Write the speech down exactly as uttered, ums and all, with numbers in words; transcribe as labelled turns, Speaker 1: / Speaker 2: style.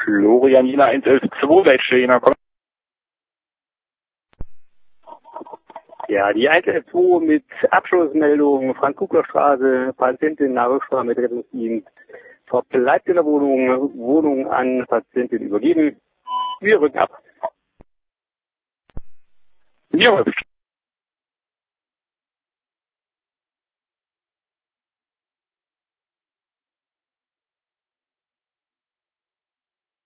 Speaker 1: Florian Jena eins elf zwei, welche Jena kommt?
Speaker 2: Ja, die eins elf zwei mit Abschlussmeldung Franz-Kugler-Straße, Patientin nach Rücksprache mit Rettungsdienst, verbleibt in der Wohnung, Wohnung an Patientin übergeben. Wir rücken ab.
Speaker 1: Ja,